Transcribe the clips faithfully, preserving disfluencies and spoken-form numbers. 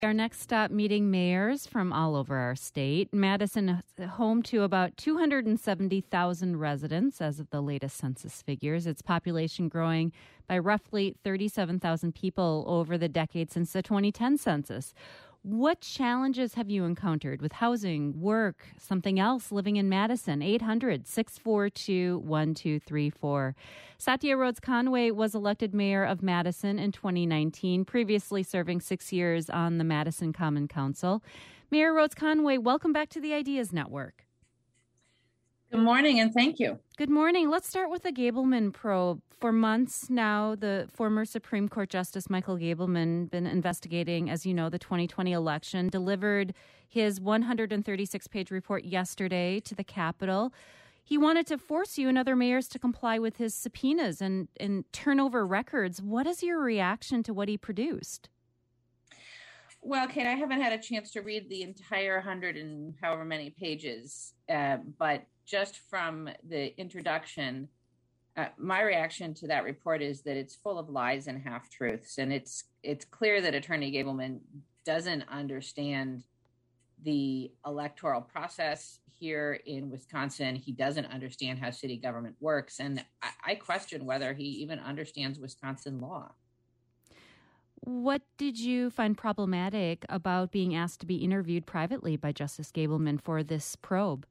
Our next stop, meeting mayors from all over our state. Madison, home to about two hundred seventy thousand residents as of the latest census figures. Its population growing by roughly thirty-seven thousand people over the decade since the twenty ten census. What challenges have you encountered with housing, work, something else living in Madison? eight hundred, six four two, one two three four. Satya Rhodes Conway was elected mayor of Madison in twenty nineteen, previously serving six years on the Madison Common Council. Mayor Rhodes Conway, welcome back to the Ideas Network. Good morning, and thank you. Good morning. Let's start with the Gableman probe. For months now, the former Supreme Court Justice Michael Gableman been investigating, as you know, the twenty twenty election, delivered his one hundred thirty-six page report yesterday to the Capitol. He wanted to force you and other mayors to comply with his subpoenas and, and turn over records. What is your reaction to what he produced? Well, Kate, I haven't had a chance to read the entire hundred and however many pages, uh, but just from the introduction, uh, my reaction to that report is that it's full of lies and half-truths. And it's it's clear that Attorney Gableman doesn't understand the electoral process here in Wisconsin. He doesn't understand how city government works. And I, I question whether he even understands Wisconsin law. What did you find problematic about being asked to be interviewed privately by Justice Gableman for this probe?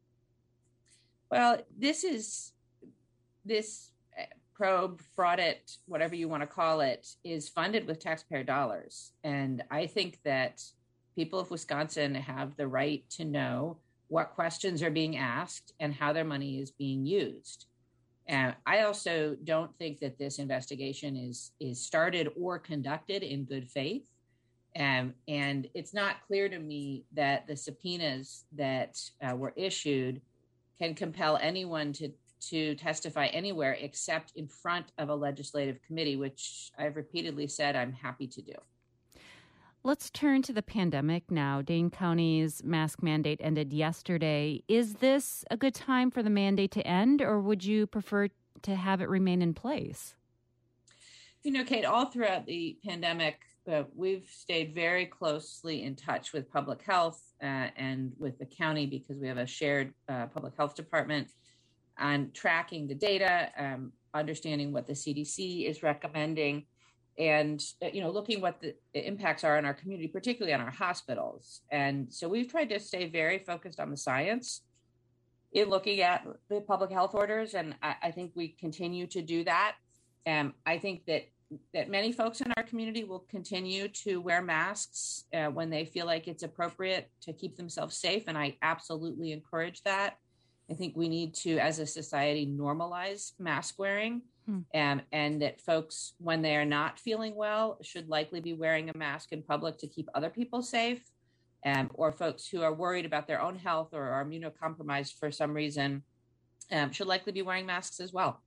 Well, this is this probe, fraudit, whatever you want to call it, is funded with taxpayer dollars. And I think that people of Wisconsin have the right to know what questions are being asked and how their money is being used. And I also don't think that this investigation is is started or conducted in good faith. Um, and it's not clear to me that the subpoenas that uh, were issued can compel anyone to, to testify anywhere except in front of a legislative committee, which I've repeatedly said I'm happy to do. Let's turn to the pandemic now. Dane County's mask mandate ended yesterday. Is this a good time for the mandate to end, or would you prefer to have it remain in place? You know, Kate, all throughout the pandemic, uh, we've stayed very closely in touch with public health uh, and with the county because we have a shared uh, public health department on tracking the data, um, understanding what the C D C is recommending, and, you know, looking what the impacts are on our community, particularly on our hospitals. And so we've tried to stay very focused on the science in looking at the public health orders. And I, I think we continue to do that. And I think that that many folks in our community will continue to wear masks uh, when they feel like it's appropriate to keep themselves safe. And I absolutely encourage that. I think we need to, as a society, normalize mask wearing. Hmm. Um, and that folks, when they are not feeling well, should likely be wearing a mask in public to keep other people safe. Um, or folks who are worried about their own health or are immunocompromised for some reason um, should likely be wearing masks as well.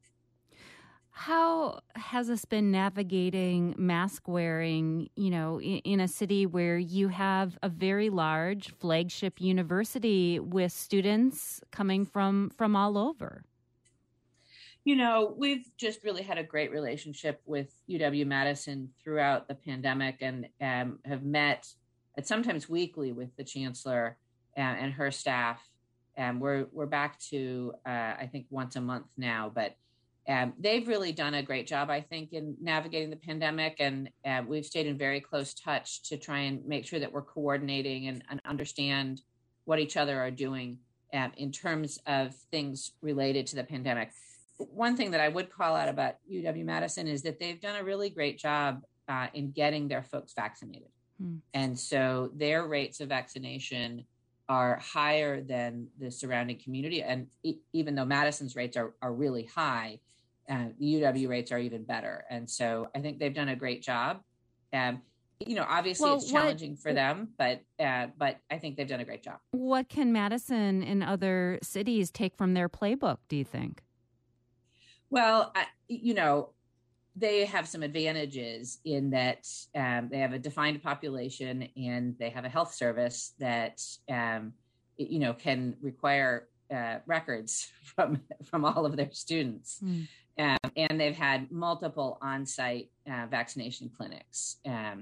How has this been navigating mask wearing, you know, in, in a city where you have a very large flagship university with students coming from, from all over? You know, we've just really had a great relationship with U W-Madison throughout the pandemic and um, have met at sometimes weekly with the chancellor uh, and her staff. And we're we're back to, uh, I think, once a month now. But um, they've really done a great job, I think, in navigating the pandemic. And uh, we've stayed in very close touch to try and make sure that we're coordinating and, and understand what each other are doing um, in terms of things related to the pandemic. One thing that I would call out about U W-Madison is that they've done a really great job uh, in getting their folks vaccinated. Hmm. And so their rates of vaccination are higher than the surrounding community. And e- even though Madison's rates are, are really high, uh, the U W rates are even better. And so I think they've done a great job. Um, you know, obviously well, it's challenging what, for them, but uh, but I think they've done a great job. What can Madison and other cities take from their playbook, do you think? Well, I, you know, they have some advantages in that um, they have a defined population and they have a health service that, um, you know, can require uh, records from from all of their students. Mm. Um, and they've had multiple on-site uh, vaccination clinics. Um,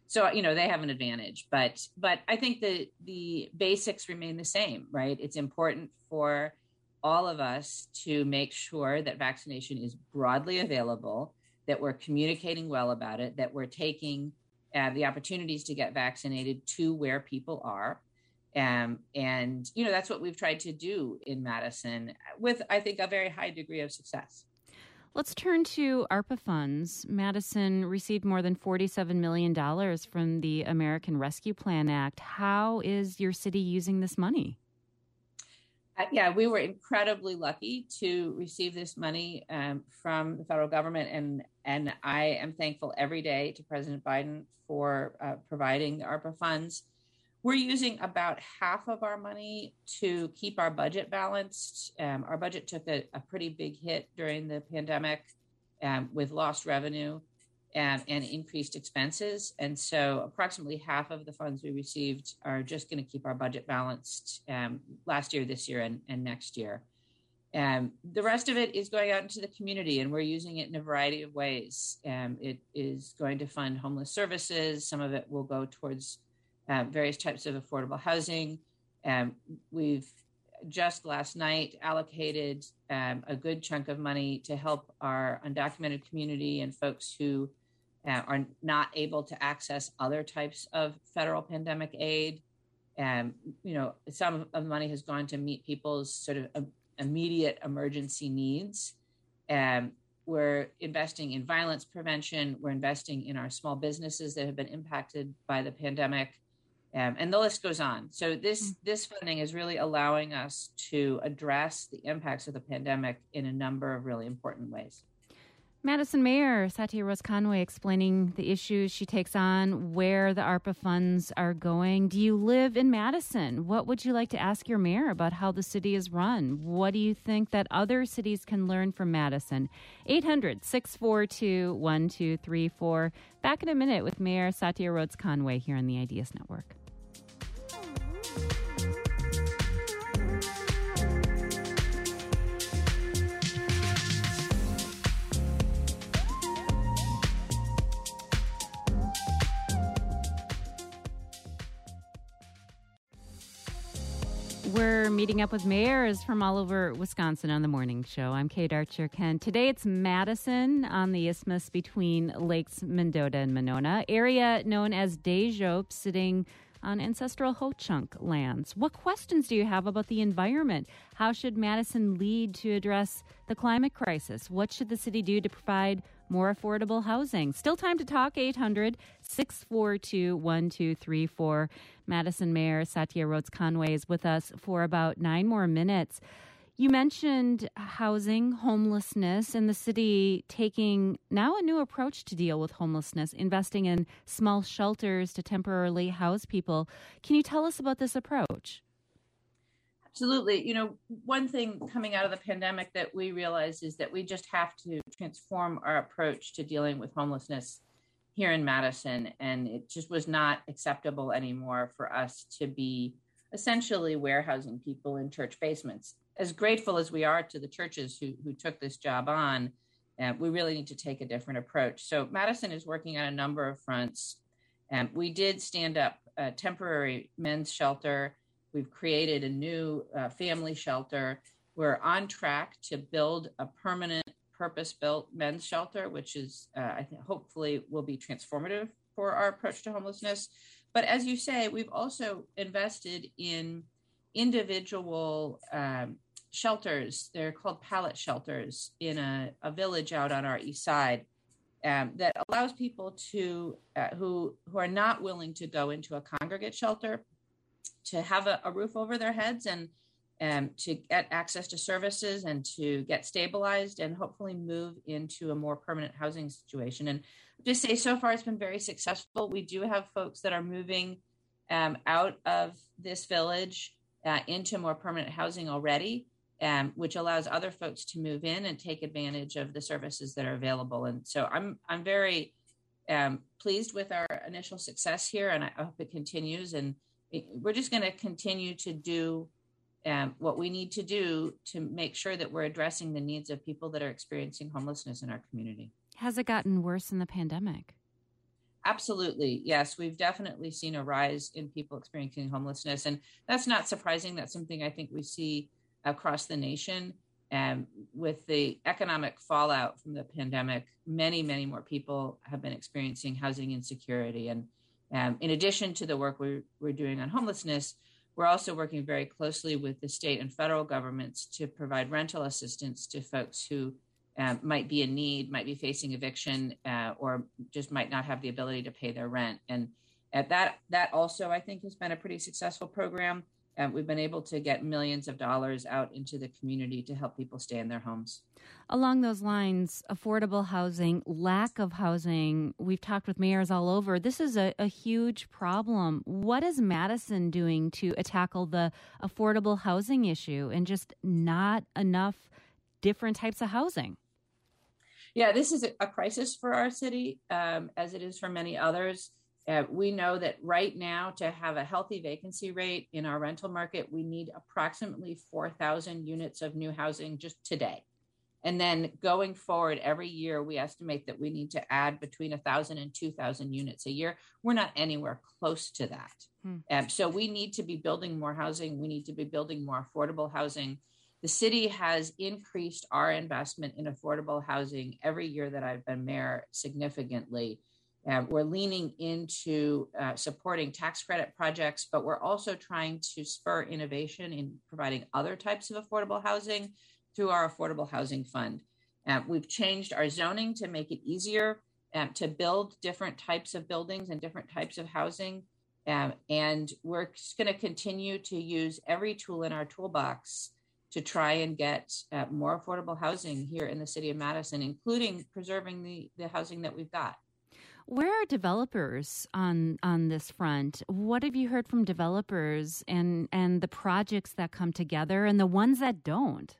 So, you know, they have an advantage, but but I think the the basics remain the same, right? It's important for all of us to make sure that vaccination is broadly available, that we're communicating well about it, that we're taking uh, the opportunities to get vaccinated to where people are. Um, and, you know, that's what we've tried to do in Madison with, I think, a very high degree of success. Let's turn to ARPA funds. Madison received more than forty-seven million dollars from the American Rescue Plan Act. How is your city using this money? Uh, yeah, we were incredibly lucky to receive this money um, from the federal government, and and I am thankful every day to President Biden for uh, providing the ARPA funds. We're using about half of our money to keep our budget balanced. Um, our budget took a, a pretty big hit during the pandemic um, with lost revenue and, and increased expenses. And so approximately half of the funds we received are just going to keep our budget balanced um, last year, this year, and, and next year. Um, the rest of it is going out into the community, and we're using it in a variety of ways. Um, it is going to fund homeless services. Some of it will go towards Uh, various types of affordable housing. Um, we've just last night allocated um, a good chunk of money to help our undocumented community and folks who uh, are not able to access other types of federal pandemic aid. Um, you know, some of the money has gone to meet people's sort of uh, immediate emergency needs. Um, we're investing in violence prevention. We're investing in our small businesses that have been impacted by the pandemic. Um, and the list goes on. So this this funding is really allowing us to address the impacts of the pandemic in a number of really important ways. Madison Mayor Satya Rose Conway explaining the issues she takes on, where the ARPA funds are going. Do you live in Madison? What would you like to ask your mayor about how the city is run? What do you think that other cities can learn from Madison? eight hundred, six four two, one two three four. Back in a minute with Mayor Satya Rose Conway here on the Ideas Network. We're meeting up with mayors from all over Wisconsin on the morning show. I'm Kate Archer-Kent. Today it's Madison on the isthmus between Lakes Mendota and Monona, area known as Des Jopes, sitting on ancestral Ho-Chunk lands. What questions do you have about the environment? How should Madison lead to address the climate crisis? What should the city do to provide more affordable housing? Still time to talk. Eight hundred, six four two, one two three four. Madison Mayor Satya Rose Conway is with us for about nine more minutes. You mentioned housing, homelessness, and the city taking now a new approach to deal with homelessness, investing in small shelters to temporarily house people. Can you tell us about this approach? Absolutely. You know, one thing coming out of the pandemic that we realized is that we just have to transform our approach to dealing with homelessness here in Madison. And it just was not acceptable anymore for us to be essentially warehousing people in church basements. As grateful as we are to the churches who, who took this job on, uh, we really need to take a different approach. So Madison is working on a number of fronts. Um, we did stand up a temporary men's shelter. We've created a new uh, family shelter. We're on track to build a permanent purpose-built men's shelter, which is, uh, I think, hopefully will be transformative for our approach to homelessness. But as you say, we've also invested in individual um, shelters. They're called pallet shelters in a, a village out on our east side um, that allows people to uh, who who are not willing to go into a congregate shelter to have a, a roof over their heads and um, to get access to services and to get stabilized and hopefully move into a more permanent housing situation. And just say so far it's been very successful. We do have folks that are moving um, out of this village uh, into more permanent housing already, um, which allows other folks to move in and take advantage of the services that are available. And so I'm I'm very um, pleased with our initial success here, and I hope it continues. And it, we're just going to continue to do um, what we need to do to make sure that we're addressing the needs of people that are experiencing homelessness in our community. Has it gotten worse in the pandemic? absolutely. Yes, we've definitely seen a rise in people experiencing homelessness. And that's not surprising. That's something I think we see across the nation. And with the economic fallout from the pandemic, many, many more people have been experiencing housing insecurity. And um, in addition to the work we're, we're doing on homelessness, we're also working very closely with the state and federal governments to provide rental assistance to folks who um, might be in need, might be facing eviction, uh, or just might not have the ability to pay their rent. And at that, that also, I think, has been a pretty successful program. Uh, we've been able to get millions of dollars out into the community to help people stay in their homes. Along those lines, affordable housing, lack of housing, we've talked with mayors all over. This is a, a huge problem. What is Madison doing to tackle the affordable housing issue and just not enough different types of housing? Yeah, this is a crisis for our city, um, as it is for many others. Uh, we know that right now, to have a healthy vacancy rate in our rental market, we need approximately four thousand units of new housing just today. And then going forward, every year, we estimate that we need to add between one thousand and two thousand units a year. We're not anywhere close to that. Hmm. Um, so we need to be building more housing. We need to be building more affordable housing. The city has increased our investment in affordable housing every year that I've been mayor significantly. Uh, we're leaning into uh, supporting tax credit projects, but we're also trying to spur innovation in providing other types of affordable housing through our Affordable Housing Fund. Uh, we've changed our zoning to make it easier um, to build different types of buildings and different types of housing. Um, and we're just going to continue to use every tool in our toolbox to try and get uh, more affordable housing here in the city of Madison, including preserving the, the housing that we've got. Where are developers on on this front? What have you heard from developers and, and the projects that come together and the ones that don't?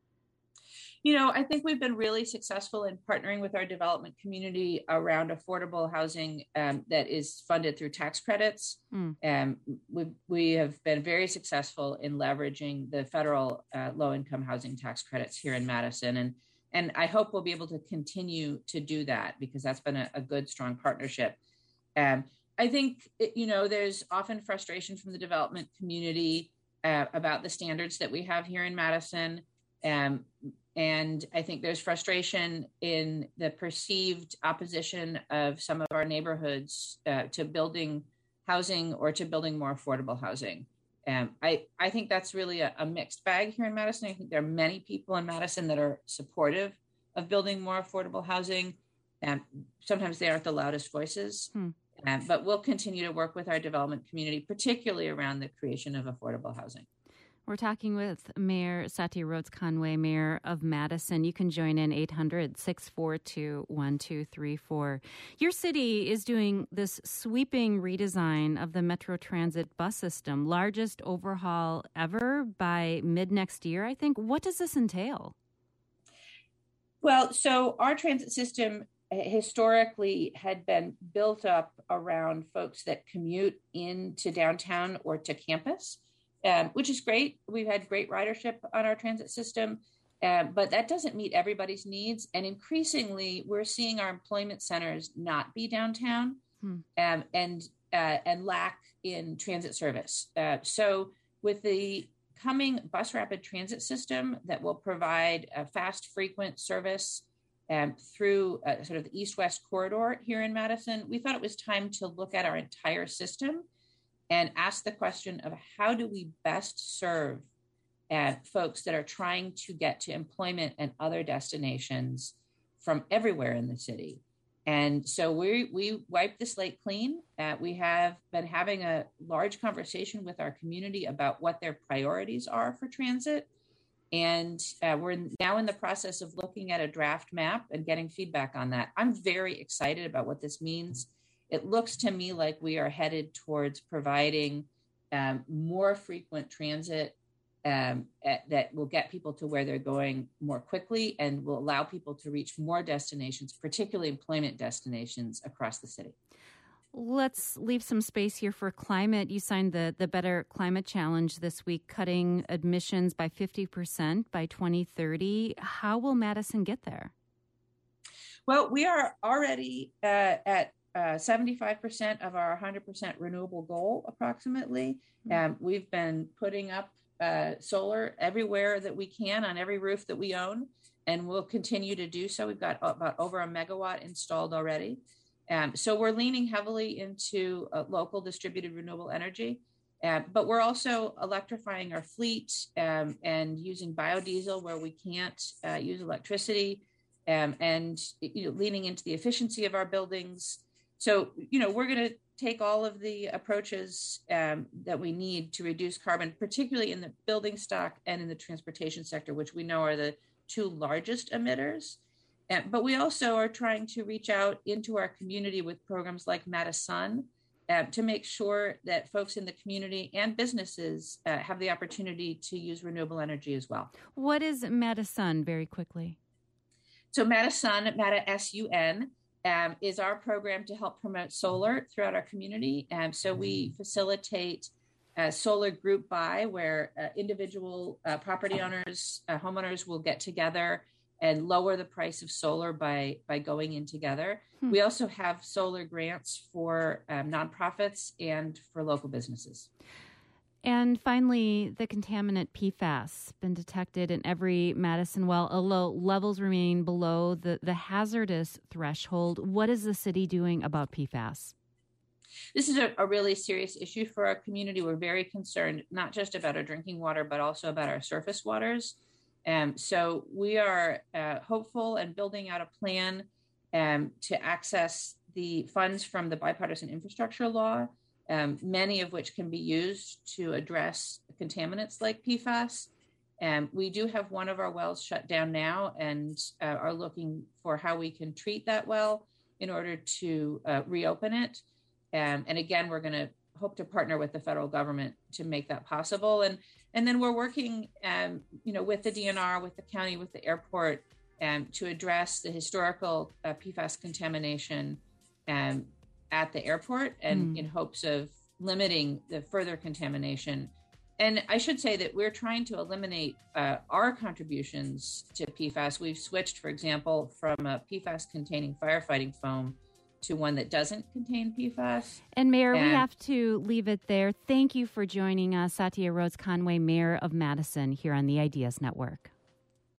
You know, I think we've been really successful in partnering with our development community around affordable housing um, that is funded through tax credits. Mm. Um, we, we have been very successful in leveraging the federal uh, low-income housing tax credits here in Madison. And, and I hope we'll be able to continue to do that because that's been a, a good, strong partnership. Um, I think, you know, there's often frustration from the development community uh, about the standards that we have here in Madison. Um, And I think there's frustration in the perceived opposition of some of our neighborhoods uh, to building housing or to building more affordable housing. Um, I, I think that's really a, a mixed bag here in Madison. I think there are many people in Madison that are supportive of building more affordable housing. And sometimes they aren't the loudest voices, hmm. um, but we'll continue to work with our development community, particularly around the creation of affordable housing. We're talking with Mayor Satya Rhodes Conway, Mayor of Madison. You can join in eight hundred, six four two, one two three four. Your city is doing this sweeping redesign of the Metro Transit bus system, largest overhaul ever by mid next year, I think. What does this entail? Well, so our transit system historically had been built up around folks that commute into downtown or to campus. Um, which is great. We've had great ridership on our transit system, uh, but that doesn't meet everybody's needs. And increasingly, we're seeing our employment centers not be downtown hmm. um, and uh, and lack in transit service. Uh, so with the coming bus rapid transit system that will provide a fast, frequent service um, through uh, sort of the east-west corridor here in Madison, we thought it was time to look at our entire system and ask the question of how do we best serve uh, folks that are trying to get to employment and other destinations from everywhere in the city. And so we we wiped the slate clean. Uh, we have been having a large conversation with our community about what their priorities are for transit. And uh, we're now in the process of looking at a draft map and getting feedback on that. I'm very excited about what this means. It looks to me like we are headed towards providing um, more frequent transit um, at, that will get people to where they're going more quickly and will allow people to reach more destinations, particularly employment destinations across the city. Let's leave some space here for climate. You signed the, the Better Climate Challenge this week, cutting emissions by fifty percent by twenty thirty. How will Madison get there? Well, we are already uh, at uh, seventy-five percent of our one hundred percent renewable goal, approximately. Um, we've been putting up uh, solar everywhere that we can on every roof that we own, and we'll continue to do so. We've got about over a megawatt installed already. Um, so we're leaning heavily into uh, local distributed renewable energy, uh, but we're also electrifying our fleet um, and using biodiesel where we can't uh, use electricity, um, and you know, leaning into the efficiency of our buildings. So, you know, we're going to take all of the approaches um, that we need to reduce carbon, particularly in the building stock and in the transportation sector, which we know are the two largest emitters. Uh, but we also are trying to reach out into our community with programs like Madison uh, to make sure that folks in the community and businesses uh, have the opportunity to use renewable energy as well. What is Madison, very quickly? So Madison, Mata S U N, um, is our program to help promote solar throughout our community. Um, so we facilitate uh, solar group buy, where uh, individual uh, property owners, uh, homeowners will get together and lower the price of solar by by going in together. Hmm. We also have solar grants for um, nonprofits and for local businesses. And finally, the contaminant P FAS been detected in every Madison well, although levels remain below the, the hazardous threshold. What is the city doing about P FAS? This is a, a really serious issue for our community. We're very concerned, not just about our drinking water, but also about our surface waters. Um, so we are uh, hopeful and building out a plan um, to access the funds from the bipartisan infrastructure law, um, many of which can be used to address contaminants like P FAS. Um, we do have one of our wells shut down now and uh, are looking for how we can treat that well in order to uh, reopen it. Um, and again, we're going to hope to partner with the federal government to make that possible. And And then we're working, um, you know, with the D N R, with the county, with the airport, um, to address the historical uh, P FAS contamination um, at the airport, and mm. in hopes of limiting the further contamination. And I should say that we're trying to eliminate uh, our contributions to P FAS. We've switched, for example, from a P FAS-containing firefighting foam to one that doesn't contain P FAS. And Mayor, and we have to leave it there. Thank you for joining us, Satya Rhodes Conway, Mayor of Madison, here on the Ideas Network.